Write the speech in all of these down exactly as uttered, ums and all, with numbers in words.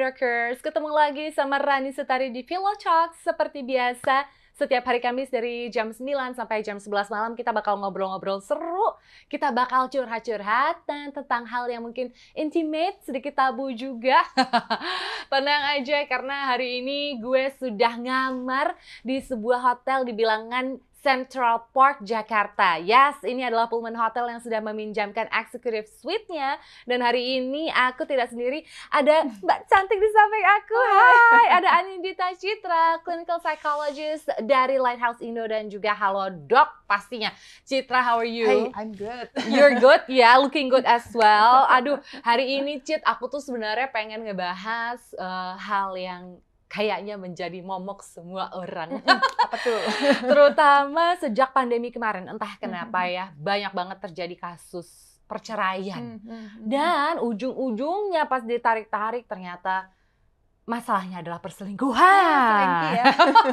Rockers, ketemu lagi sama Rani Setari di Pillow Talk. Seperti biasa, setiap hari Kamis dari jam sembilan sampai jam sebelas malam kita bakal ngobrol-ngobrol seru. Kita bakal curhat-curhatan tentang hal yang mungkin intimate, sedikit tabu juga. Tenang aja karena hari ini gue sudah ngamar di sebuah hotel di bilangan Central Park, Jakarta. Yes, ini adalah Pullman Hotel yang sudah meminjamkan executive suite-nya. Dan hari ini aku tidak sendiri, ada Mbak cantik di samping aku. Hai, ada Anindita Citra, clinical psychologist dari Lighthouse Indo dan juga Halo Dok pastinya. Citra, how are you? Hey, I'm good. You're good? Ya, yeah, looking good as well. Aduh, hari ini Cit, aku tuh sebenarnya pengen ngebahas uh, hal yang kayaknya menjadi momok semua orang. Apa tuh? Terutama sejak pandemi kemarin, entah kenapa ya, banyak banget terjadi kasus perceraian. Dan ujung-ujungnya pas ditarik-tarik ternyata masalahnya adalah perselingkuhan. Ya, ya.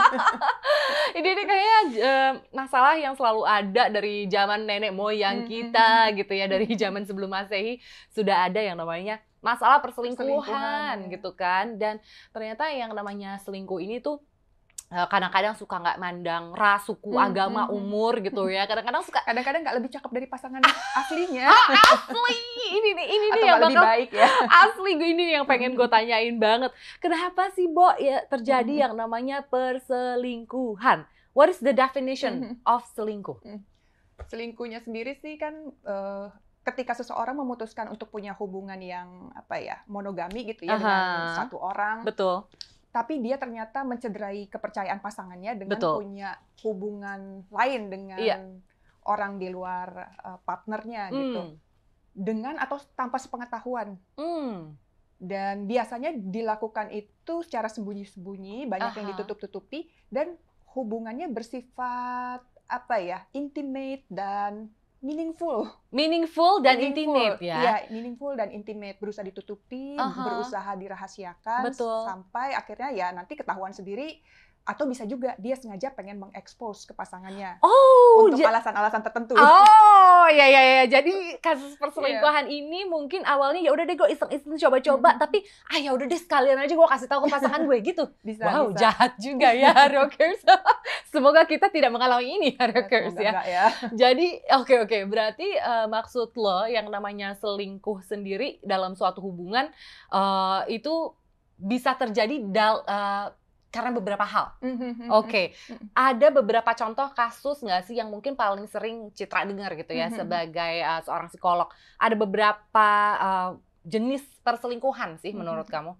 Ini nih kayaknya uh, masalah yang selalu ada dari zaman nenek moyang kita gitu ya, dari zaman sebelum Masehi sudah ada yang namanya masalah perselingkuhan, perselingkuhan gitu kan. Dan ternyata yang namanya selingkuh ini tuh kadang-kadang suka nggak mandang ras, suku, hmm, agama, hmm, umur gitu ya. Kadang-kadang suka, kadang-kadang nggak lebih cakep dari pasangan aslinya. Oh, asli, ini nih, ini nih yang bakal baik ya. Asli gue ini yang pengen gue tanyain banget. Kenapa sih, Bo, ya terjadi hmm. yang namanya perselingkuhan? What is the definition hmm. of selingkuh? Hmm. Selingkuhnya sendiri sih kan uh, ketika seseorang memutuskan untuk punya hubungan yang apa ya, monogami gitu ya, uh-huh. dengan satu orang. Betul. Tapi dia ternyata mencederai kepercayaan pasangannya dengan Betul. punya hubungan lain dengan iya. orang di luar uh, partnernya mm. gitu, dengan atau tanpa sepengetahuan. Mm. Dan biasanya dilakukan itu secara sembunyi-sembunyi, banyak Aha. yang ditutup-tutupi, dan hubungannya bersifat apa ya, intimate dan meaningful. Meaningful dan meaningful, intimate ya? Iya, meaningful dan intimate. Berusaha ditutupi, uh-huh. berusaha dirahasiakan, Betul. sampai akhirnya ya nanti ketahuan sendiri, atau bisa juga dia sengaja pengen mengekspos ke pasangannya. Oh, untuk ja- alasan-alasan tertentu. Oh, ya ya ya. Jadi kasus perselingkuhan yeah. ini mungkin awalnya ya udah deh gue iseng-iseng coba-coba, hmm. tapi ah ya udah deh sekalian aja gue kasih tahu ke pasangan gue gitu. Bisa, wow, bisa. Jahat juga ya, Rockers. Semoga kita tidak mengalami ini, Rockers ya. Enggak, ya. Jadi oke okay, oke, okay. berarti uh, maksud lo yang namanya selingkuh sendiri dalam suatu hubungan uh, itu bisa terjadi dal uh, karena beberapa hal. Mm-hmm. Oke, okay. mm-hmm. ada beberapa contoh kasus nggak sih yang mungkin paling sering Citra dengar gitu ya, mm-hmm. sebagai uh, seorang psikolog. Ada beberapa uh, jenis perselingkuhan sih mm-hmm. menurut kamu?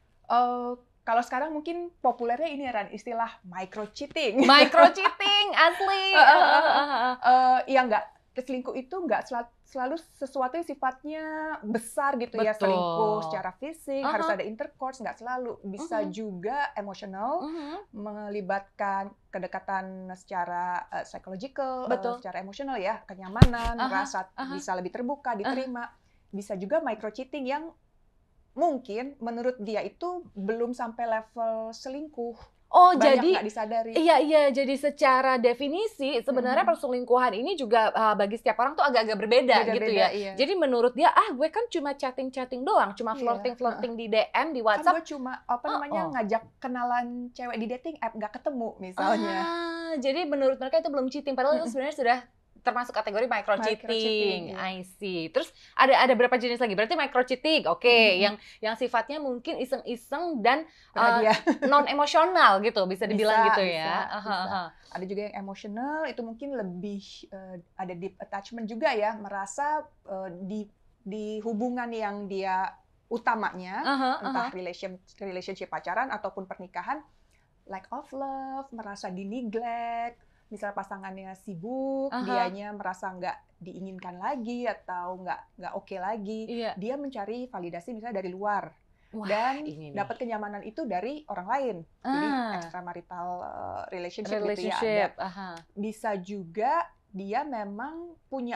Uh, kalau sekarang mungkin populernya ini Ran, istilah micro cheating. Micro cheating, asli. uh, uh, uh, uh, uh. Uh, ya nggak, selingkuh itu nggak selalu selalu sesuatu yang sifatnya besar gitu. Betul. Ya, selingkuh secara fisik, uh-huh. harus ada intercourse, nggak selalu. Bisa uh-huh. juga emosional, uh-huh. melibatkan kedekatan secara uh, psychological, uh, secara emosional ya, kenyamanan, uh-huh. merasa uh-huh. bisa lebih terbuka, diterima. Uh-huh. Bisa juga micro cheating yang mungkin menurut dia itu belum sampai level selingkuh. Oh, banyak jadi nggak disadari. Iya iya, jadi secara definisi sebenarnya mm-hmm. perselingkuhan ini juga uh, bagi setiap orang tuh agak-agak berbeda Beda-beda, gitu ya. Iya. Jadi menurut dia, ah gue kan cuma chatting-chatting doang, cuma flirting-flirting iya. di D M, di WhatsApp. Kan gue cuma apa namanya oh, oh. ngajak kenalan cewek di dating app, nggak ketemu misalnya. Ah, jadi menurut mereka itu belum cheating, padahal mm-hmm. itu sebenarnya sudah termasuk kategori micro cheating. Micro I see. Terus ada ada berapa jenis lagi? Berarti micro cheating. Oke, okay. mm-hmm. yang yang sifatnya mungkin iseng-iseng dan uh, non emosional gitu, bisa dibilang bisa, gitu bisa, ya. Bisa. Uh-huh. Ada juga yang emosional, itu mungkin lebih uh, ada deep attachment juga ya, merasa uh, di di hubungan yang dia utamanya, uh-huh, entah uh-huh. relation relationship pacaran ataupun pernikahan, lack of love, merasa di neglect. Misalnya pasangannya sibuk, uh-huh. dianya merasa nggak diinginkan lagi atau nggak nggak oke lagi, iya. dia mencari validasi misalnya dari luar. Wah, dan dapat kenyamanan itu dari orang lain, ah. jadi extramarital uh, relationship, relationship. Gitu ya. Ada. Bisa juga dia memang punya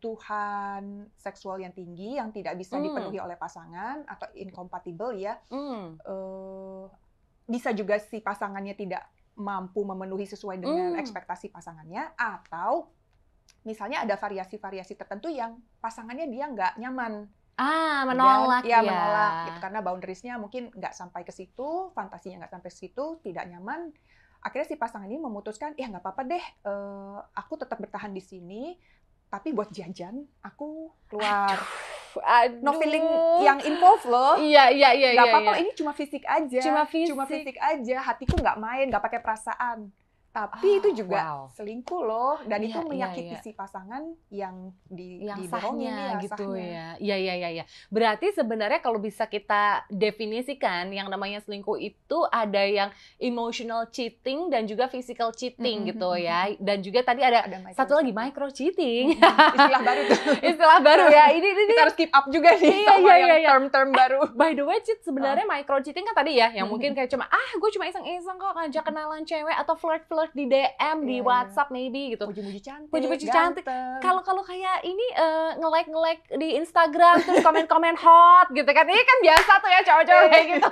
kebutuhan seksual yang tinggi yang tidak bisa mm. dipenuhi oleh pasangan atau incompatible ya. Mm. Uh, bisa juga si pasangannya tidak mampu memenuhi sesuai dengan mm. ekspektasi pasangannya, atau misalnya ada variasi-variasi tertentu yang pasangannya dia nggak nyaman. Ah, menolak Dan, ya. ya. menolak gitu karena boundariesnya mungkin nggak sampai ke situ, fantasinya nggak sampai ke situ, tidak nyaman. Akhirnya si pasangan ini memutuskan, ya nggak apa-apa deh, uh, aku tetap bertahan di sini, tapi buat jajan aku keluar. Aduh, aduh. No feeling yang involved loh. Iya, iya, iya. Nggak iya, apa-apa, iya. ini cuma fisik aja. Cuma fisik. Cuma fisik aja, hatiku nggak main, nggak pakai perasaan. Tapi oh, itu juga wow. selingkuh loh, dan yeah, itu menyakiti yeah, yeah. si pasangan yang di yang dibohongin sahnya ya, gitu sahnya. ya. Iya iya iya iya. Berarti sebenarnya kalau bisa kita definisikan yang namanya selingkuh itu ada yang emotional cheating dan juga physical cheating mm-hmm. gitu ya. Dan juga tadi ada, ada satu lagi micro cheating. Mm-hmm. Istilah baru tuh. Istilah baru ya. Ini ini kita harus keep up juga nih iya, sama iya, yang iya. term-term baru. By the way, cheat sebenarnya oh. micro cheating kan tadi ya, yang mm-hmm. mungkin kayak cuma ah gue cuma iseng-iseng kok ngajak kenalan cewek atau flirt-flirt di D M di yeah, WhatsApp maybe gitu. Puji-puji cantik. Puji-puji cantik. Kalau kalau kayak ini uh, nge-like nge-like di Instagram terus komen-komen hot gitu kan. Ini kan biasa tuh ya cowok-cowok kayak gitu.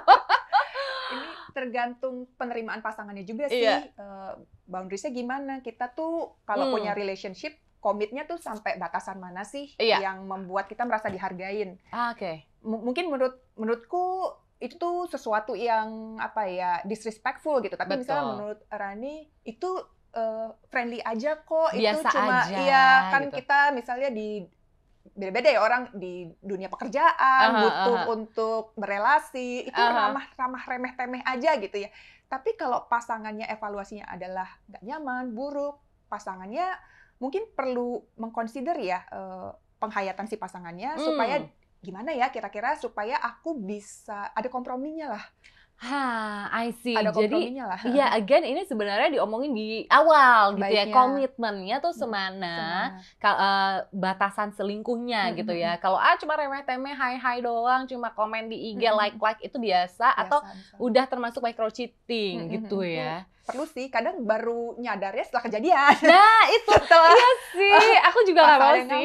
Ini tergantung penerimaan pasangannya juga sih. Iya. Uh, boundariesnya gimana? Kita tuh kalau hmm. punya relationship, komitnya tuh sampai batasan mana sih iya. yang membuat kita merasa dihargain. Ah, Oke. Okay. M- mungkin menurut menurutku itu tuh sesuatu yang apa ya disrespectful gitu. Tapi Betul. misalnya menurut Rani itu uh, friendly aja kok. Biasa itu cuma aja, iya kan gitu. Kita misalnya di beda-beda ya orang di dunia pekerjaan uh-huh, butuh uh-huh. untuk berelasi itu uh-huh. ramah-ramah remeh-temeh aja gitu ya. Tapi kalau pasangannya evaluasinya adalah nggak nyaman, buruk, pasangannya mungkin perlu mengconsider ya uh, penghayatan si pasangannya hmm. supaya gimana ya kira-kira supaya aku bisa ada komprominya lah. Ha, I see. Ada Jadi, lah. Iya, again ini sebenarnya diomongin di awal gitu Baiknya. ya. Komitmennya tuh semana, hmm, ka- uh, batasan selingkuhnya hmm, gitu ya. Hmm. Kalau ah cuma remeh-temeh, hai-hai doang, cuma komen di I G, hmm, like-like itu biasa, biasa atau biasa. Udah termasuk micro cheating hmm, gitu hmm, ya. Perlu sih, kadang baru nyadarnya setelah kejadian. Nah, itu iya sih. Aku juga nggak mau sih.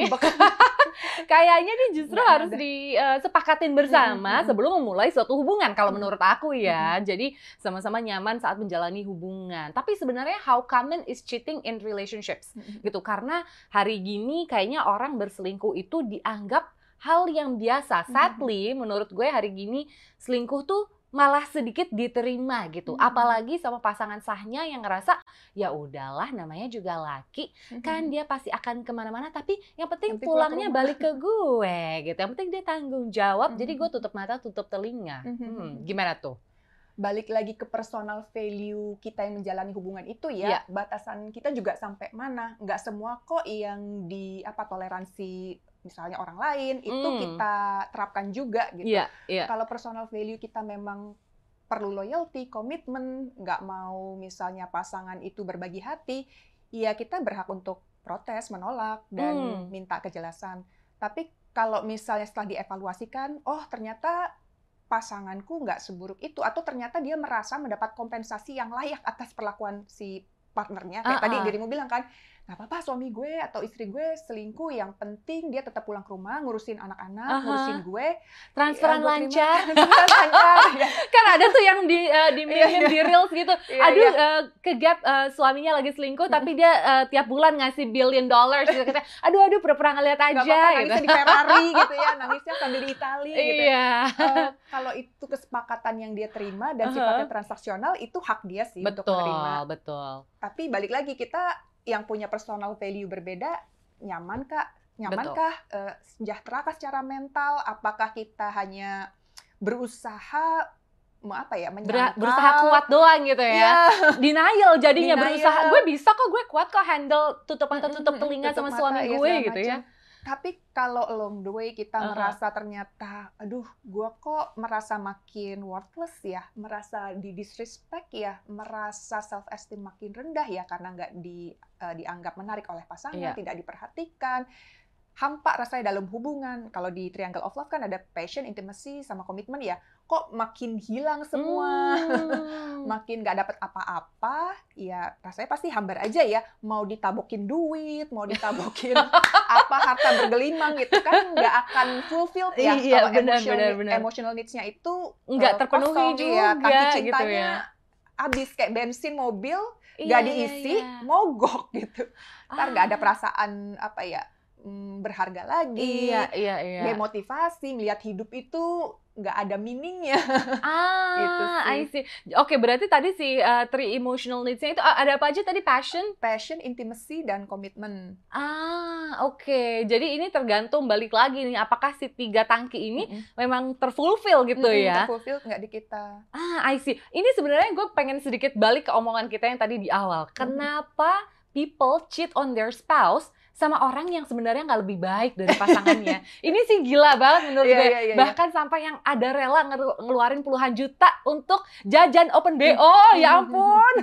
Kayaknya nih justru nggak harus disepakatin uh, bersama hmm, sebelum memulai suatu hubungan kalau menurut aku ya. Hmm. Jadi sama-sama nyaman saat menjalani hubungan. Tapi sebenarnya how common is cheating in relationships hmm. gitu. Karena hari gini kayaknya orang berselingkuh itu dianggap hal yang biasa. Sadly, hmm. menurut gue hari gini selingkuh tuh malah sedikit diterima gitu, hmm. apalagi sama pasangan sahnya yang ngerasa ya udahlah namanya juga laki hmm. kan dia pasti akan kemana-mana tapi yang penting Nanti pulangnya balik ke gue gitu, yang penting dia tanggung jawab hmm. jadi gue tutup mata tutup telinga. hmm. Hmm. Gimana tuh? Balik lagi ke personal value kita yang menjalani hubungan itu ya, yeah. batasan kita juga sampai mana? Nggak semua kok yang di apa toleransi misalnya orang lain itu mm. kita terapkan juga gitu. Yeah, yeah. Kalau personal value kita memang perlu loyalty, komitmen, nggak mau misalnya pasangan itu berbagi hati, ya kita berhak untuk protes, menolak dan mm. minta kejelasan. Tapi kalau misalnya setelah dievaluasikan, oh ternyata pasanganku nggak seburuk itu, atau ternyata dia merasa mendapat kompensasi yang layak atas perlakuan si partnernya. Kayak uh-uh. tadi dirimu bilang kan, nggak apa-apa suami gue atau istri gue selingkuh, yang penting dia tetap pulang ke rumah, ngurusin anak-anak, uh-huh. ngurusin gue. Transferan ya, lancar. Transferan lancar. Ya. Kan ada tuh yang di uh, di meme di reels gitu. Iya, Aduh, iya. Uh, ke gap uh, suaminya lagi selingkuh, tapi dia uh, tiap bulan ngasih billion dollars gitu. Kata, aduh, aduh, pura-pura ngeliat aja. Nggak apa-apa, gitu. nangisnya di Ferrari gitu ya, nangisnya sambil di Itali gitu. Iya. Uh, kalau itu kesepakatan yang dia terima dan uh-huh. sifatnya transaksional, itu hak dia sih betul, untuk menerima. Betul, betul. Tapi balik lagi, kita yang punya personal value berbeda, nyaman kah? Nyaman kah? Uh, sejahtera kah secara mental? Apakah kita hanya berusaha mau apa ya? Menyangkal, berusaha kuat doang gitu ya? Yeah. Denial jadinya. Denial. Berusaha, gue bisa kok, gue kuat kok handle tutup mata, tutup telinga tutup sama mata, suami ya, gue gitu macam. Ya. Tapi kalau along the way kita uh-huh. merasa ternyata, aduh, gue kok merasa makin worthless ya, merasa di disrespect ya, merasa self esteem makin rendah ya, karena nggak di, uh, dianggap menarik oleh pasangan, yeah. tidak diperhatikan, hampa rasanya dalam hubungan. Kalau di Triangle of Love kan ada passion, intimacy, sama komitmen ya, kok makin hilang semua, hmm. makin nggak dapat apa-apa, ya rasanya pasti hambar aja ya, mau ditabokin duit, mau ditabokin apa harta bergelimang gitu kan nggak akan fulfilled ya. Iya, kalau benar, emotional, benar, benar. emotional needs-nya itu nggak uh, terpenuhi kosong, juga ya, tangki cintanya gitu ya. habis kayak bensin mobil iya, nggak diisi, iya, iya. mogok gitu. Ntar nggak ah. ada perasaan apa ya, mm, berharga lagi, Iya, iya, iya. demotivasi, melihat hidup itu nggak ada meaningnya. Ah, Gitu sih. I see. Oke, berarti tadi si uh, three emotional needs-nya itu uh, ada apa aja tadi? Passion? Passion, intimacy, dan komitmen. Ah, oke. Jadi ini tergantung balik lagi nih, apakah si tiga tangki ini Mm-mm. memang terfulfill gitu Mm-mm, ya? terfulfill nggak di kita. Ah, I see. Ini sebenarnya gue pengen sedikit balik ke omongan kita yang tadi di awal. Kenapa people cheat on their spouse sama orang yang sebenarnya nggak lebih baik dari pasangannya? Ini sih gila banget menurut Iya, gue. iya, iya, Bahkan sampai yang ada rela ngelu- ngeluarin puluhan juta untuk jajan open B O. Ya ampun.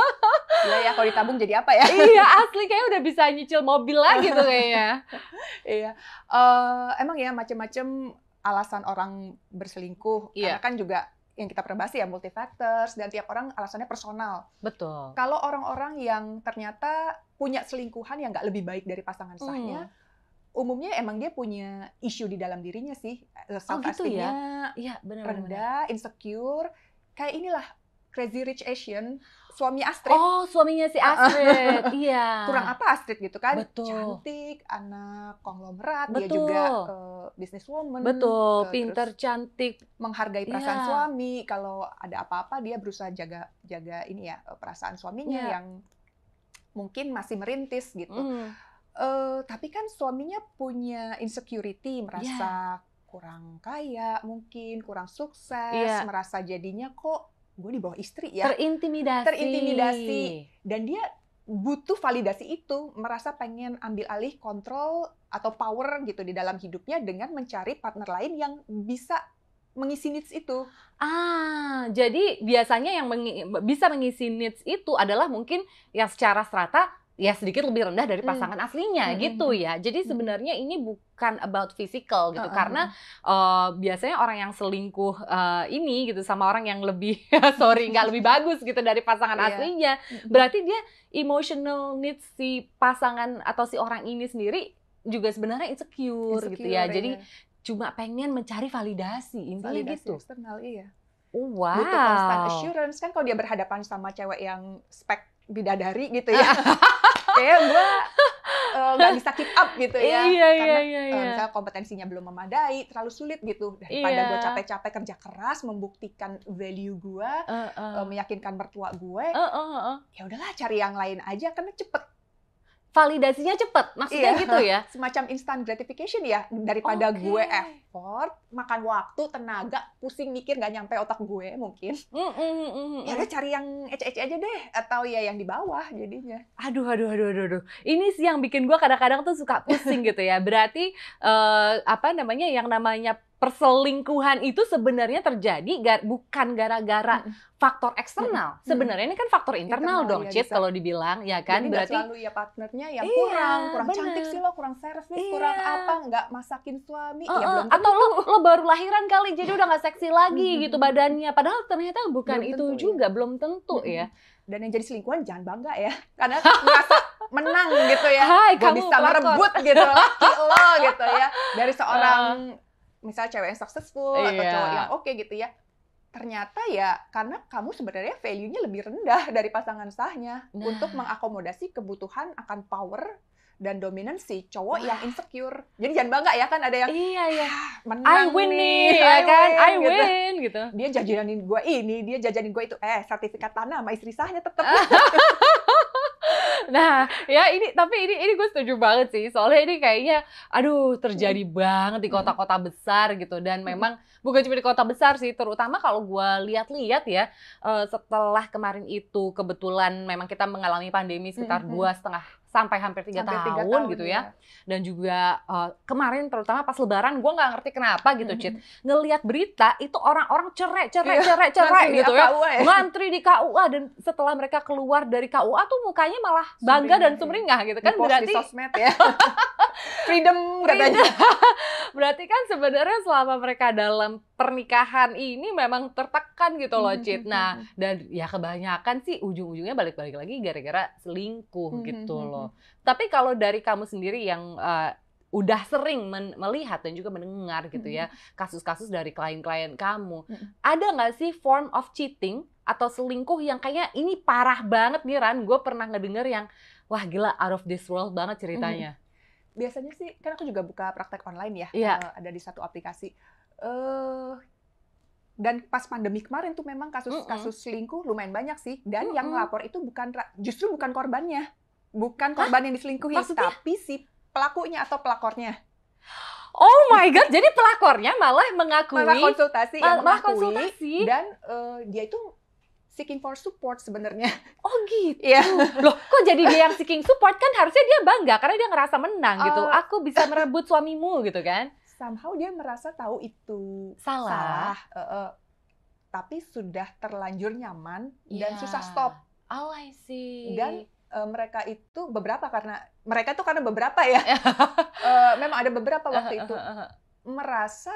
Gila ya, kalau ditabung jadi apa ya? Iya, asli kayak udah bisa nyicil mobil lagi tuh kayaknya. Iya, Eh, emang ya macam-macam alasan orang berselingkuh. Iya. Karena kan juga yang kita pernah bahas ya multifactors, dan tiap orang alasannya personal. Betul. Kalau orang-orang yang ternyata punya selingkuhan yang nggak lebih baik dari pasangan sahnya, umumnya emang dia punya isu di dalam dirinya sih. Oh gitu ya? Self-esteem-nya Iya, benar-benar. rendah, insecure. Kayak inilah Crazy Rich Asian, suami Astrid. Oh, suaminya si Astrid. Iya. Kurang apa Astrid gitu kan? Betul. Cantik, anak konglomerat, dia Betul. juga uh, businesswoman. Betul, uh, pinter, terus cantik. menghargai perasaan Iya. suami. Kalau ada apa-apa dia berusaha jaga jaga ini ya uh, perasaan suaminya Iya. yang mungkin masih merintis gitu. Mm. Uh, tapi kan suaminya punya insecurity, merasa kurang kaya, mungkin kurang sukses, Iya. merasa jadinya kok gue di bawah istri ya. Terintimidasi. Terintimidasi. Dan dia butuh validasi itu, merasa pengen ambil alih kontrol atau power gitu di dalam hidupnya dengan mencari partner lain yang bisa mengisi needs itu. Ah, jadi biasanya yang mengi- bisa mengisi needs itu adalah mungkin yang secara strata ya sedikit lebih rendah dari pasangan hmm. aslinya Hmm. gitu ya. Jadi sebenarnya hmm. ini bukan about physical gitu, uh-uh. karena uh, biasanya orang yang selingkuh uh, ini gitu sama orang yang lebih sorry nggak lebih bagus gitu dari pasangan yeah. aslinya, berarti dia emotional needs si pasangan atau si orang ini sendiri juga sebenarnya insecure, insecure gitu ya. Ya. Jadi cuma pengen mencari validasi, intinya validasi gitu. Eksternal, iya. Wow. Butuh constant assurance kan kalau dia berhadapan sama cewek yang spek bidadari gitu ya. Kayak gue nggak uh, bisa keep up gitu ya. Iya, karena iya, iya. Uh, misalnya kompetensinya belum memadai, terlalu sulit gitu. Daripada iya. gue capek-capek kerja keras membuktikan value gue, uh, uh. Uh, meyakinkan mertua gue, uh, uh, uh. ya udahlah cari yang lain aja karena cepet. Validasinya cepet, maksudnya iya. gitu ya? Semacam instant gratification ya, daripada okay. gue effort, makan waktu, tenaga, pusing mikir nggak nyampe otak gue mungkin. Mm, mm, mm, ya udah cari yang ece-ece aja deh, atau ya yang di bawah jadinya. Aduh, aduh, aduh, aduh, aduh. Ini sih yang bikin gue kadang-kadang tuh suka pusing gitu ya. Berarti uh, apa namanya yang namanya perselingkuhan itu sebenarnya terjadi gar, bukan gara-gara mm-hmm. faktor eksternal. Mm-hmm. Sebenarnya ini kan faktor internal, internal dong, ya, Cid, kalau dibilang, ya kan? Jadi berarti selalu ya partnernya yang iya, kurang, kurang bener. cantik sih lo, kurang servis, iya. kurang apa, nggak masakin suami, uh, ya belum atau lo, lo baru lahiran kali, jadi udah nggak seksi lagi gitu badannya. Padahal ternyata bukan belum itu tentu, juga, ya. belum tentu mm-hmm. ya. Dan yang jadi selingkuhan jangan bangga ya, karena merasa menang gitu ya, gue bisa pelakor. merebut gitu laki lo gitu ya, dari seorang uh. misalnya cewek yang successful iya. atau cowok yang oke okay gitu ya, ternyata ya karena kamu sebenarnya value-nya lebih rendah dari pasangan sahnya nah. untuk mengakomodasi kebutuhan akan power dan dominansi cowok Wah. yang insecure. Jadi jangan bangga ya, kan ada yang iya ya menang I win nih, ya I kan, win, I gitu. win gitu. Dia jajanin gue ini, dia jajanin gue itu, eh sertifikat tanah sama istri sahnya tetap. Nah, ya ini tapi ini ini gue setuju banget sih. Soalnya ini kayaknya aduh terjadi hmm. banget di kota-kota besar gitu, dan hmm. memang bukan cuma di kota besar sih, terutama kalau gue lihat-lihat ya uh, setelah kemarin itu kebetulan memang kita mengalami pandemi sekitar hmm. dua setengah sampai hampir tiga tahun, tahun gitu ya. ya. Dan juga uh, kemarin terutama pas Lebaran gue nggak ngerti kenapa gitu, Cid. Ngelihat berita itu orang-orang cerai, cerai, cerai, cerai gitu ya. ya. Ngantri di K U A, dan setelah mereka keluar dari K U A tuh mukanya malah bangga dan sumringah gitu kan. Di berarti di sosmed ya. Freedom katanya. Berarti kan sebenarnya selama mereka dalam pernikahan ini memang tertekan gitu loh, Cid. Nah, dan ya kebanyakan sih ujung-ujungnya balik-balik lagi gara-gara selingkuh gitu loh. Tapi kalau dari kamu sendiri yang uh, udah sering men- melihat dan juga mendengar gitu ya kasus-kasus dari klien-klien kamu, ada nggak sih form of cheating atau selingkuh yang kayaknya ini parah banget nih Ran? Gue pernah ngedenger yang wah gila out of this world banget ceritanya. biasanya sih, kan aku juga buka praktek online ya, Iya. uh, ada di satu aplikasi. Uh, dan pas pandemi kemarin tuh memang kasus-kasus selingkuh lumayan banyak sih. Dan Mm-mm. yang ngelapor itu bukan justru bukan korbannya, bukan korban Hah? yang diselingkuhi, Maksudnya? tapi si pelakunya atau pelakornya. Oh my god, jadi pelakornya malah mengakui, malah konsultasi, mal- yang malah mengakui, konsultasi, dan uh, dia itu seeking for support sebenarnya. Oh gitu. Iya. Loh, kok jadi dia yang seeking support? Kan harusnya dia bangga karena dia ngerasa menang gitu. Uh, Aku bisa merebut suamimu gitu kan. Somehow dia merasa tahu itu salah, salah uh, uh, tapi sudah terlanjur nyaman yeah. dan susah stop. Oh, I see. Dan uh, mereka itu beberapa karena mereka itu karena beberapa ya. uh, memang ada beberapa waktu itu merasa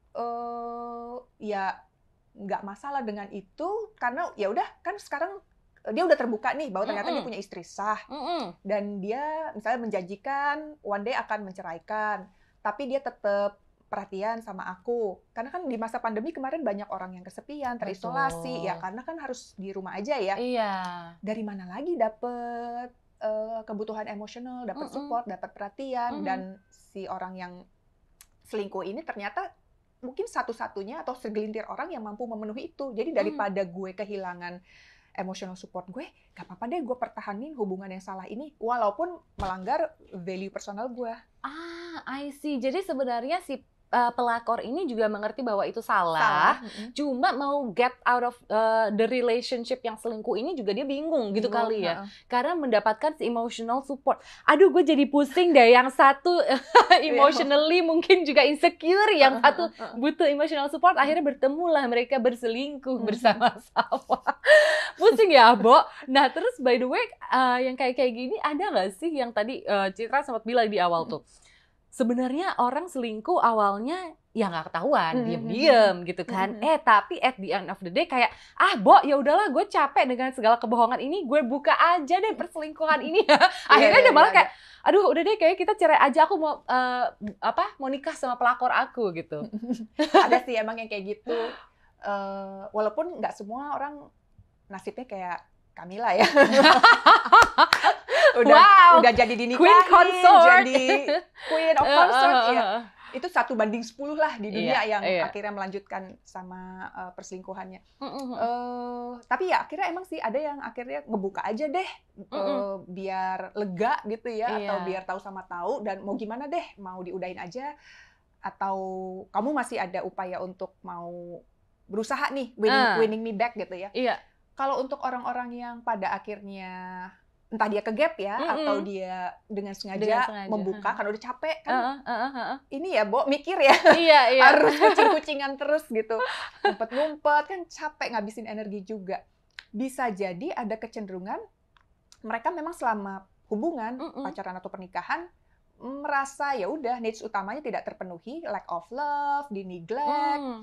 uh, ya nggak masalah dengan itu karena ya udah kan sekarang dia udah terbuka nih bahwa ternyata Mm-mm. dia punya istri sah Mm-mm. dan dia misalnya menjanjikan one day akan menceraikan, tapi dia tetap perhatian sama aku karena kan di masa pandemi kemarin banyak orang yang kesepian, terisolasi. Betul. Ya karena kan harus di rumah aja ya. Iya. Dari mana lagi dapet uh, kebutuhan emosional, dapet support, dapet perhatian. Mm-mm. Dan si orang yang selingkuh ini ternyata mungkin satu-satunya atau segelintir orang yang mampu memenuhi itu. Jadi daripada gue kehilangan emotional support gue, gak apa-apa deh gue pertahanin hubungan yang salah ini walaupun melanggar value personal gue. Ah, I see. Jadi sebenarnya si uh, pelakor ini juga mengerti bahwa itu salah, salah. Mm-hmm. Cuma mau get out of uh, the relationship yang selingkuh ini juga dia bingung gitu bingung, kali ya. Uh-uh. Karena mendapatkan si emotional support. Aduh, gue jadi pusing deh. Yang satu emotionally mungkin juga insecure, yang satu butuh emotional support. Akhirnya bertemulah mereka berselingkuh bersama-sama. Pusing ya, Bo. Nah, terus by the way, uh, yang kayak-kayak gini ada nggak sih yang tadi uh, Citra sempat bilang di awal tuh? Sebenarnya orang selingkuh awalnya ya nggak ketahuan, mm-hmm. diem-diem gitu kan. Mm-hmm. Eh tapi at the end of the day kayak, ah Bo, ya udahlah gue capek dengan segala kebohongan ini, gue buka aja deh perselingkuhan ini. Akhirnya yeah, dia malah yeah, kayak, aduh udah deh kayak kita cerai aja, aku mau uh, apa mau nikah sama pelakor aku gitu. Ada sih emang yang kayak gitu. Uh, walaupun nggak semua orang nasibnya kayak Camilla ya. udah wow. udah jadi dinikahin, Queen consort. jadi Queen of consort uh, uh, uh. ya. Itu satu banding sepuluh lah di dunia yeah, yang yeah. akhirnya melanjutkan sama uh, perselingkuhannya. Uh, uh, uh, tapi ya akhirnya emang sih ada yang akhirnya ngebuka aja deh uh, uh. biar lega gitu ya, yeah. atau biar tahu sama tahu dan mau gimana deh, mau diudahin aja atau kamu masih ada upaya untuk mau berusaha nih winning, uh. winning me back gitu ya. Iya. Yeah. Kalau untuk orang-orang yang pada akhirnya entah dia ke gap ya, mm-mm. atau dia dengan sengaja, dengan sengaja membuka, kan udah capek kan, uh, uh, uh, uh. ini ya Bo, mikir ya, iya, iya. harus kucing-kucingan terus gitu, ngumpet-ngumpet, kan capek ngabisin energi juga. Bisa jadi ada kecenderungan, mereka memang selama hubungan, mm-mm. pacaran atau pernikahan, merasa ya udah needs utamanya tidak terpenuhi, lack of love, di neglect, mm.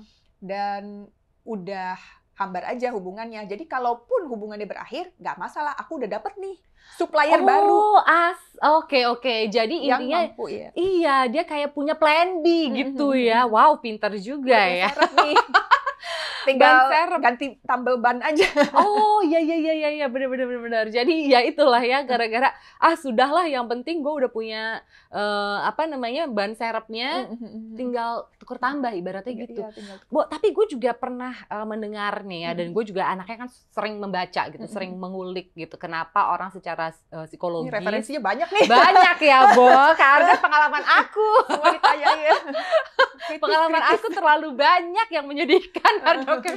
dan udah hambar aja hubungannya. Jadi kalaupun hubungannya berakhir, nggak masalah. Aku udah dapet nih supplier oh, baru. Oh, as, oke okay, oke. Okay. Jadi yang intinya, mampu, ya. Iya dia kayak punya plan B gitu ya. Wow, pinter juga Udah ya. Nih. Tinggal ganti tambal ban aja. Oh iya iya iya iya ya, benar benar benar. Jadi ya itulah ya, gara-gara ah sudahlah, yang penting gue udah punya uh, apa namanya ban serepnya, tinggal tuker tambah ibaratnya gitu. Iya, Bo, tapi gue juga pernah uh, mendengar nih ya, dan gue juga anaknya kan sering membaca gitu, sering mengulik gitu. Kenapa orang secara uh, psikologis? Ini referensinya banyak nih. Banyak ya Bo, karena pengalaman aku. Semua ditanyain. Pengalaman aku terlalu banyak yang menyedihkan.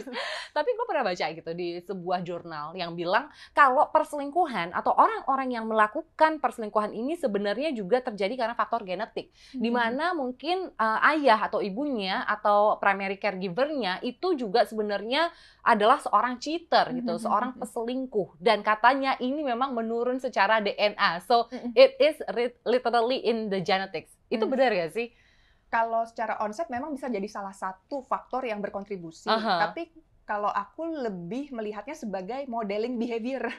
Tapi gue pernah baca gitu di sebuah jurnal yang bilang kalau perselingkuhan atau orang-orang yang melakukan perselingkuhan ini sebenarnya juga terjadi karena faktor genetik, hmm. di mana mungkin uh, ayah atau ibunya atau primary caregiver-nya itu juga sebenarnya adalah seorang cheater gitu, hmm. seorang peselingkuh, dan katanya ini memang menurun secara D N A, so hmm. it is literally in the genetics. Itu hmm. benar gak sih? Kalau secara onset memang bisa jadi salah satu faktor yang berkontribusi, uh-huh. tapi kalau aku lebih melihatnya sebagai modeling behavior.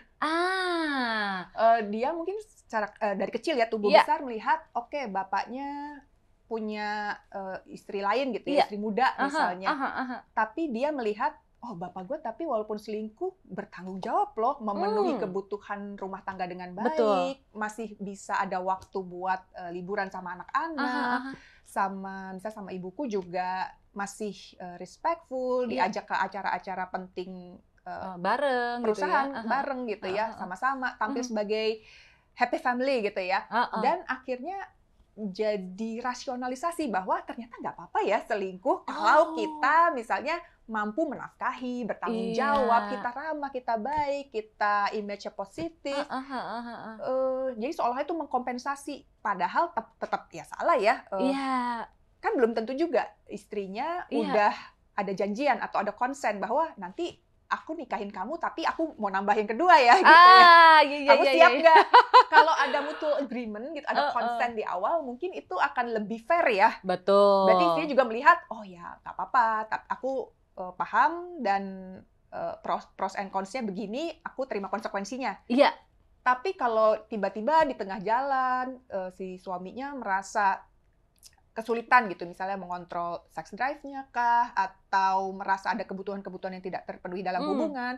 Ah, uh, dia mungkin secara uh, dari kecil ya tubuh yeah. besar melihat, oke okay, bapaknya punya uh, istri lain gitu, yeah. ya, istri muda misalnya, uh-huh. Uh-huh. Uh-huh. tapi dia melihat oh bapak gue tapi walaupun selingkuh bertanggung jawab loh, memenuhi Hmm. kebutuhan rumah tangga dengan Betul. baik, masih bisa ada waktu buat uh, liburan sama Aha, anak-anak, aha. sama misal sama ibuku juga masih uh, respectful, Iya. diajak ke acara-acara penting uh, Uh, bareng gitu ya. perusahaan Aha, bareng gitu aha, ya, aha. sama-sama tampil Mhm. sebagai happy family gitu ya. Uh-uh. Dan akhirnya jadi rasionalisasi bahwa ternyata nggak apa-apa ya selingkuh kalau Oh. kita misalnya mampu menafkahi, bertanggung Iya. jawab, kita ramah, kita baik, kita image-nya positif. Uh, uh, uh, uh, uh. Uh, jadi seolah itu mengkompensasi, padahal tetap, tetap ya salah ya. Uh, Iya. Kan belum tentu juga istrinya Iya. udah ada janjian atau ada konsen bahwa nanti aku nikahin kamu tapi aku mau nambahin kedua ya gitu ya. Ah, iya, iya, Kamu iya, siap iya. nggak? Kalau ada mutual agreement gitu, ada Uh-uh. konsen di awal, mungkin itu akan lebih fair ya. Betul. Berarti istrinya juga melihat, oh ya nggak apa-apa, ta- aku uh, paham dan uh, pros, pros and cons-nya begini, aku terima konsekuensinya. Iya. Tapi kalau tiba-tiba di tengah jalan uh, si suaminya merasa kesulitan gitu, misalnya mengontrol sex drive-nya kah, atau merasa ada kebutuhan-kebutuhan yang tidak terpenuhi dalam Hmm. hubungan,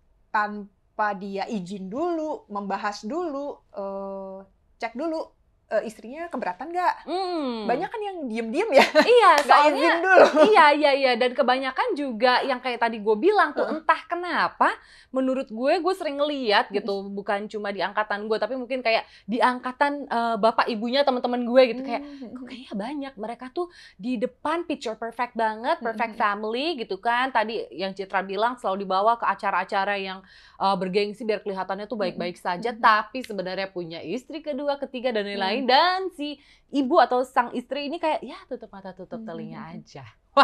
tanpa dia izin dulu, membahas dulu, uh, cek dulu, uh, istrinya keberatan nggak? Hmm. Banyak kan yang diem-diem ya, Iya, nggak izin soalnya dulu. iya, iya, iya. Dan kebanyakan juga yang kayak tadi gue bilang tuh, Uh. entah kenapa, menurut gue, gue sering ngeliat gitu, bukan cuma di angkatan gue, tapi mungkin kayak di angkatan uh, bapak ibunya teman-teman gue gitu, kayak kok kayaknya banyak mereka tuh di depan picture perfect banget, perfect family gitu kan. Tadi yang Citra bilang selalu dibawa ke acara-acara yang uh, bergengsi biar kelihatannya tuh baik-baik saja, tapi sebenarnya punya istri kedua, ketiga dan lain-lain, dan si ibu atau sang istri ini kayak ya tutup mata tutup telinga aja.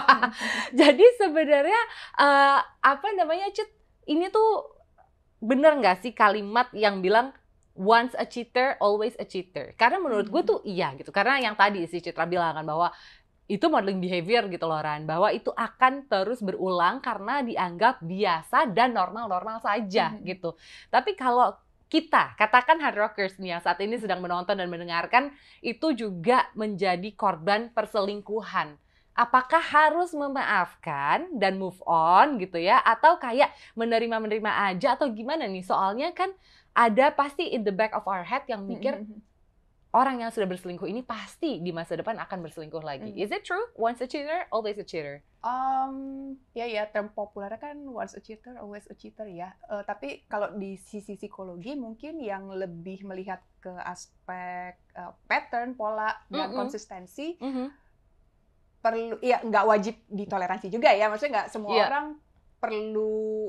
Jadi sebenarnya uh, apa namanya Cut, ini tuh bener nggak sih kalimat yang bilang once a cheater always a cheater? Karena menurut gue tuh iya gitu. Karena yang tadi si Citra bilang kan bahwa itu modeling behavior gitu loh Ran, bahwa itu akan terus berulang karena dianggap biasa dan normal-normal saja Mm-hmm. gitu. Tapi kalau kita, katakan hard rockers nih yang saat ini sedang menonton dan mendengarkan, itu juga menjadi korban perselingkuhan. Apakah harus memaafkan dan move on gitu ya? Atau kayak menerima-menerima aja atau gimana nih? Soalnya kan ada pasti in the back of our head yang mikir, orang yang sudah berselingkuh ini pasti di masa depan akan berselingkuh lagi. Is it true? Once a cheater, always a cheater? Um, ya ya, term populernya kan once a cheater, always a cheater ya. Uh, tapi kalau di sisi psikologi mungkin yang lebih melihat ke aspek uh, pattern, pola, dan Mm-mm. konsistensi, Mm-hmm. perlu ya nggak wajib ditoleransi juga ya. Maksudnya nggak semua Yeah. orang perlu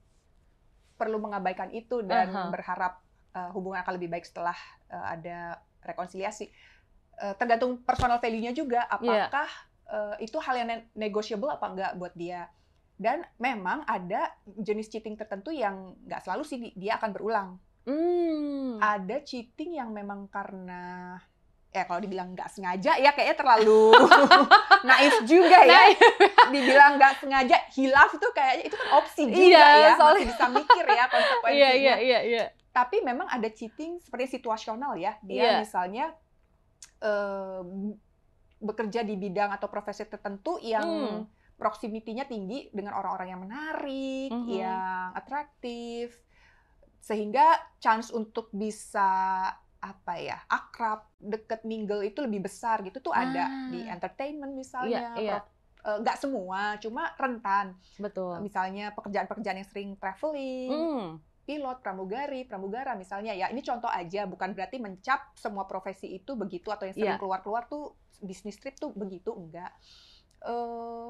perlu mengabaikan itu dan Uh-huh. berharap uh, hubungan akan lebih baik setelah uh, ada rekonsiliasi. Uh, tergantung personal value-nya juga, apakah yeah. uh, itu hal yang negotiable apa enggak buat dia. Dan memang ada jenis cheating tertentu yang nggak selalu sih dia akan berulang. Mm. Ada cheating yang memang karena, ya kalau dibilang nggak sengaja ya kayaknya terlalu naif juga ya. Dibilang nggak sengaja, hilaf itu kayaknya itu kan opsi juga iya, ya, soalnya... masih bisa mikir ya konsekuensinya. Iya, iya, iya, iya. Tapi memang ada cheating seperti situasional ya. Dia yeah. misalnya uh, bekerja di bidang atau profesi tertentu yang hmm. proximity-nya tinggi dengan orang-orang yang menarik, mm-hmm. yang atraktif, sehingga chance untuk bisa apa ya akrab, deket, mingle itu lebih besar gitu tuh ada ah. di entertainment misalnya. Iya, iya. Nggak uh, semua, cuma rentan. Betul. Misalnya pekerjaan-pekerjaan yang sering traveling. Mm. Pilot, pramugari, pramugara misalnya ya, ini contoh aja, bukan berarti mencap semua profesi itu begitu atau yang sering yeah. keluar-keluar tuh bisnis trip tuh begitu, enggak. Uh,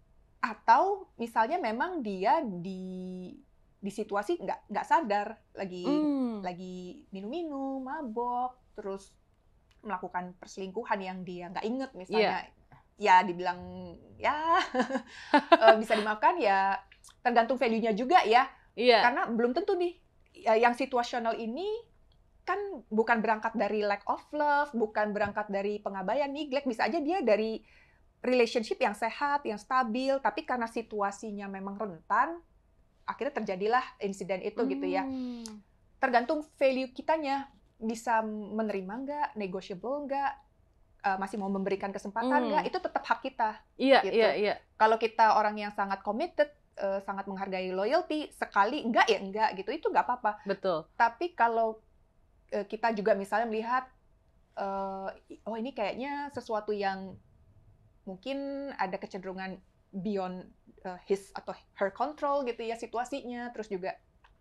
atau misalnya memang dia di di situasi nggak nggak sadar lagi mm. lagi minum-minum, mabok, terus melakukan perselingkuhan yang dia nggak inget misalnya, yeah. ya dibilang ya uh, bisa dimaafkan ya, tergantung value-nya juga ya. Iya. Karena belum tentu nih, yang situasional ini kan bukan berangkat dari lack of love, bukan berangkat dari pengabaian, neglect, bisa aja dia dari relationship yang sehat, yang stabil, tapi karena situasinya memang rentan, akhirnya terjadilah insiden itu hmm. gitu ya. Tergantung value kitanya, bisa menerima nggak, negotiable nggak, uh, masih mau memberikan kesempatan nggak, hmm. itu tetap hak kita. Iya, gitu. iya, iya. Kalau kita orang yang sangat committed, uh, sangat menghargai loyalty, sekali enggak ya enggak gitu, itu nggak apa-apa. Betul. Tapi kalau uh, kita juga misalnya melihat, uh, oh ini kayaknya sesuatu yang mungkin ada kecenderungan beyond uh, his atau her control gitu ya situasinya, terus juga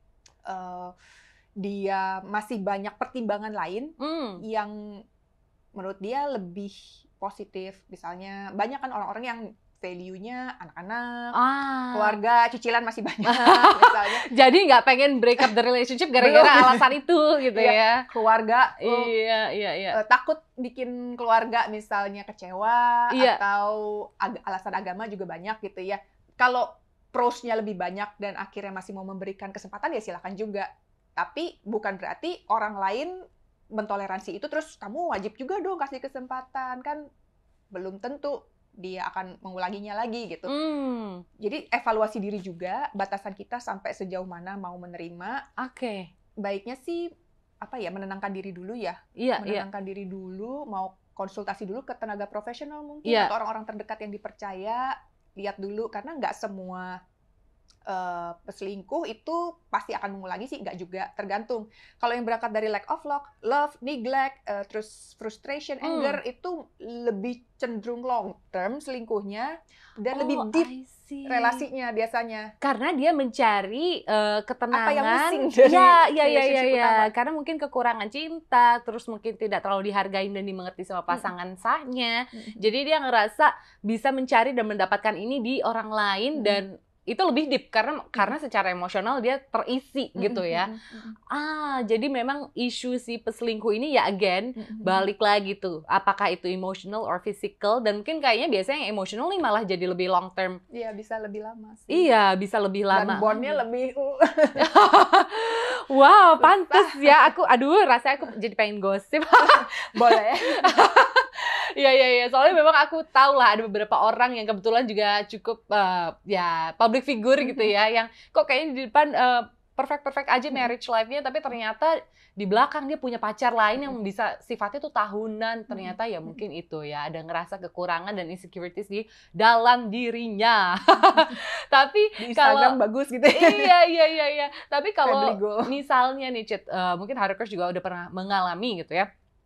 uh, dia masih banyak pertimbangan lain mm. yang menurut dia lebih positif. Misalnya banyak kan orang-orang yang value-nya anak-anak, ah. keluarga, cicilan masih banyak misalnya. Jadi nggak pengen break up the relationship gara-gara alasan itu gitu ya. Keluarga, iya, iya, iya. Uh, takut bikin keluarga misalnya kecewa, iya. atau ag- alasan agama juga banyak gitu ya. Kalau pros-nya lebih banyak dan akhirnya masih mau memberikan kesempatan ya silakan juga. Tapi bukan berarti orang lain mentoleransi itu terus kamu wajib juga dong kasih kesempatan, kan belum tentu dia akan mengulanginya lagi gitu. Mm. Jadi evaluasi diri juga, batasan kita sampai sejauh mana mau menerima. Oke. Okay. Baiknya sih apa ya, menenangkan diri dulu ya. Iya, menenangkan iya. diri dulu, mau konsultasi dulu ke tenaga profesional mungkin, iya. atau orang-orang terdekat yang dipercaya, lihat dulu karena nggak semua Uh, peselingkuh itu pasti akan mengulangi sih, nggak juga, tergantung. Kalau yang berangkat dari lack of love, love, neglect, uh, terus frustration, mm. anger, itu lebih cenderung long term selingkuhnya dan oh, lebih deep relasinya biasanya. Karena dia mencari uh, ketenangan. Apa yang missing dari ya, ya, ya, ya, ya. utama. Karena mungkin kekurangan cinta, terus mungkin tidak terlalu dihargai dan dimengerti sama pasangan mm. sahnya. Mm. Jadi dia ngerasa bisa mencari dan mendapatkan ini di orang lain mm. dan itu lebih deep karena mm. karena secara emosional dia terisi mm-hmm. gitu ya. Mm-hmm. Ah, jadi memang isu si peselingkuh ini ya again mm-hmm. balik lagi tuh. Apakah itu emotional or physical, dan mungkin kayaknya biasanya yang emotional nih malah jadi lebih long term. Iya, bisa lebih lama sih. Iya, bisa lebih lama. Dan bondnya lebih wow, pantes ya. Aku aduh, rasanya aku jadi pengen gosip. Boleh. Iya, iya, iya. Soalnya memang aku tahu lah ada beberapa orang yang kebetulan juga cukup uh, ya public figure gitu ya, yang kok kayaknya di depan uh, perfect-perfect aja marriage life-nya, tapi ternyata di belakang dia punya pacar lain yang bisa sifatnya tuh tahunan. Ternyata ya mungkin itu ya, ada ngerasa kekurangan dan insecurities di dalam dirinya. Tapi di Instagram kalau bagus gitu ya. Iya, iya, iya, iya. Tapi kalau misalnya nih Cit, uh, mungkin Harukkers juga udah pernah mengalami gitu ya.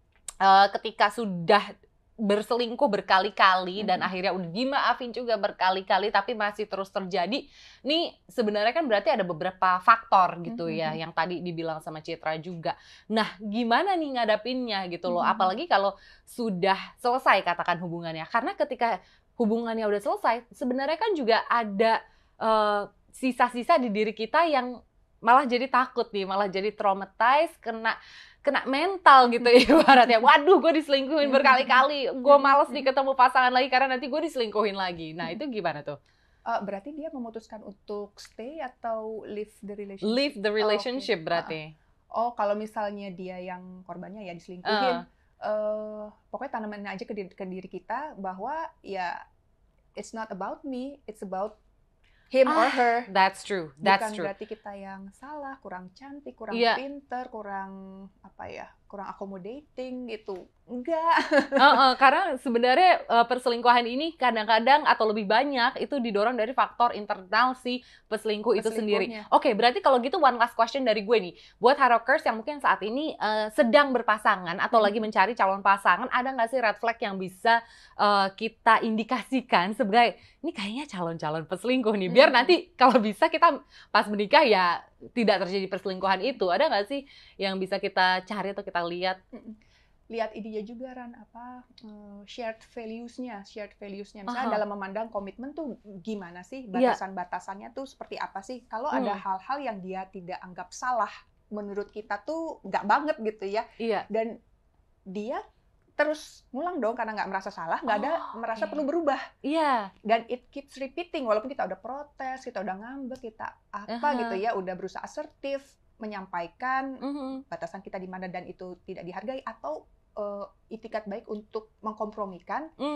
Uh, ketika sudah berselingkuh berkali-kali dan mm-hmm. akhirnya udah dimaafin juga berkali-kali tapi masih terus terjadi. Nih sebenarnya kan berarti ada beberapa faktor gitu mm-hmm. ya yang tadi dibilang sama Citra juga. Nah, gimana nih ngadapinnya gitu loh. Mm-hmm. Apalagi kalau sudah selesai katakan hubungannya. Karena ketika hubungannya udah selesai, sebenarnya kan juga ada uh, sisa-sisa di diri kita yang malah jadi takut nih, malah jadi traumatized, kena kena mental gitu ibaratnya. Waduh, gue diselingkuhin berkali-kali. Gue males nih ketemu pasangan lagi karena nanti gue diselingkuhin lagi. Nah, itu gimana tuh? Uh, berarti dia memutuskan untuk stay atau leave the relationship? Leave the relationship oh, okay. berarti. Uh, oh, kalau misalnya dia yang korbannya ya diselingkuhin, uh. Uh, pokoknya tanaman aja ke diri, ke diri kita bahwa ya it's not about me, it's about him ah, or her. That's true. That's Bukan true. berarti kita yang salah, kurang cantik, kurang yeah. pinter, kurang apa ya, kurang accommodating gitu. Enggak. uh, uh, karena sebenarnya uh, perselingkuhan ini kadang-kadang atau lebih banyak itu didorong dari faktor internal si peselingkuh itu sendiri. Oke, okay, berarti kalau gitu one last question dari gue nih. Buat Harukkers yang mungkin saat ini uh, sedang berpasangan atau hmm. lagi mencari calon pasangan, ada nggak sih red flag yang bisa uh, kita indikasikan sebagai ini kayaknya calon-calon peselingkuh nih. Biar hmm. nanti kalau bisa kita pas menikah ya tidak terjadi perselingkuhan itu. Ada nggak sih yang bisa kita cari atau kita lihat? Hmm. Lihat ide juga Ran, apa uh, shared values-nya, shared values-nya. Misalnya uh-huh. dalam memandang komitmen tuh gimana sih, batasan-batasannya tuh seperti apa sih? Kalau hmm. ada hal-hal yang dia tidak anggap salah, menurut kita tuh nggak banget gitu ya. Iya. Dan dia terus ngulang dong karena nggak merasa salah, nggak ada oh, merasa okay. perlu berubah. Iya. Dan it keeps repeating, walaupun kita udah protes, kita udah ngambek, kita apa uh-huh. gitu ya, udah berusaha asertif, menyampaikan uh-huh. batasan kita di mana dan itu tidak dihargai atau uh, itikat baik untuk mengkompromikan, mm.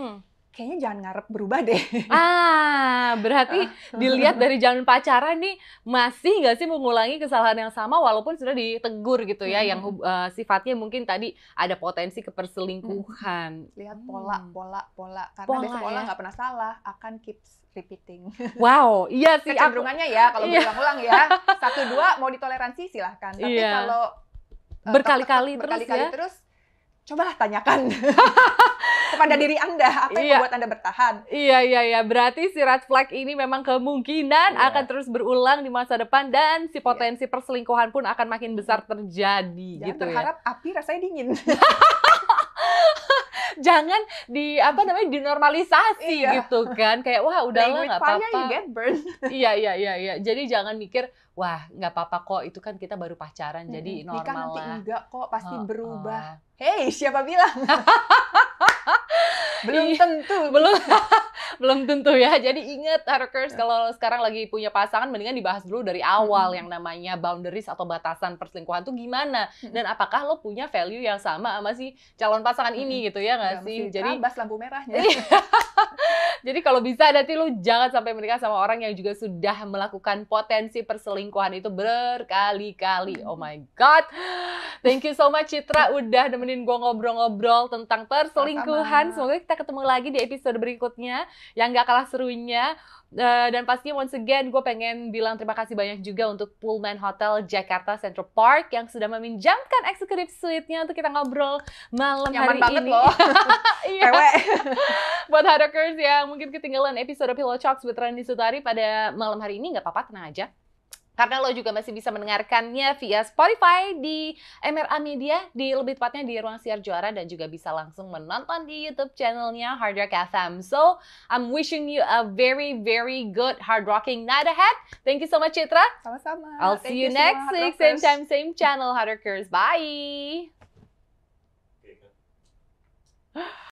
kayaknya jangan ngarep berubah deh. Ah, berarti dilihat dari zaman pacaran nih, masih nggak sih mengulangi kesalahan yang sama walaupun sudah ditegur gitu ya, hmm. yang uh, sifatnya mungkin tadi ada potensi keperselingkuhan. Lihat pola, pola, pola. Karena pola, besok pola nggak ya? Pernah salah, akan keeps repeating. Wow, iya sih. Kecenderungannya ya, kalau iya. berulang-ulang ya. Satu, dua, mau ditoleransi silahkan. Tapi iya. kalau uh, berkali-kali terus berkali-kali ya? terus, cobalah tanyakan kepada diri Anda, apa yang iya. membuat Anda bertahan. Iya, iya, iya. Berarti si red flag ini memang kemungkinan iya. akan terus berulang di masa depan dan si potensi iya. perselingkuhan pun akan makin besar terjadi. Jangan gitu berharap ya. api rasanya dingin. Jangan di apa namanya dinormalisasi iya. gitu kan, kayak wah udahlah nggak apa-apa. Iya iya iya iya. Jadi jangan mikir wah nggak apa-apa kok, itu kan kita baru pacaran hmm, jadi normal nikah nanti lah. Enggak kok, pasti oh, berubah. Oh. Hei, siapa bilang? Belum tentu. Belum belum tentu ya. Jadi ingat Harkers, kalau sekarang lagi punya pasangan mendingan dibahas dulu dari awal hmm. yang namanya boundaries atau batasan perselingkuhan tuh gimana, hmm. dan apakah lo punya value yang sama sama si calon pasangan hmm. ini gitu ya nggak sih? Jadi terabas lampu merahnya. Jadi kalau bisa nanti lo jangan sampai menikah sama orang yang juga sudah melakukan potensi perselingkuhan itu berkali-kali. Oh my God. Thank you so much Citra udah nemenin gue ngobrol-ngobrol tentang perselingkuhan. Semoga kita ketemu lagi di episode berikutnya yang gak kalah serunya. Uh, dan pastinya once again gue pengen bilang terima kasih banyak juga untuk Pullman Hotel Jakarta Central Park yang sudah meminjamkan executive suite-nya untuk kita ngobrol malam Nyaman hari banget ini. Loh. Iya. Buat Hadokers yang mungkin ketinggalan episode Pillow Talks with Rani Sutari pada malam hari ini, nggak apa-apa, tenang aja. Karena lo juga masih bisa mendengarkannya via Spotify, di M R A Media, di lebih tepatnya di Ruang Siar Juara, dan juga bisa langsung menonton di YouTube channelnya Hard Rock F M. So, I'm wishing you a very, very good hard rocking night ahead. Thank you so much, Citra. Sama-sama. I'll see you, you next week, same time, same channel, Hard Rockers. Bye!